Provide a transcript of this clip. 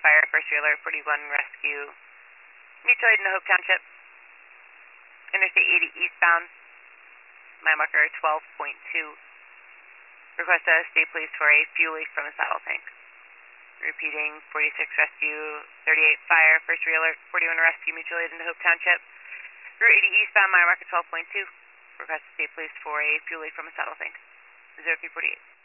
fire, first alert, 41 rescue. Mutual aid in Hope Township. Interstate 80 eastbound. Mile marker 12.2. Request a state police for a fuel leak from a saddle tank. Repeating, 46 rescue, 38 fire, first alert, 41 rescue, mutual aid in Hope Township. Route 80 eastbound, mile marker 12.2. Request a state police for a fuel leak from a saddle tank. 0348.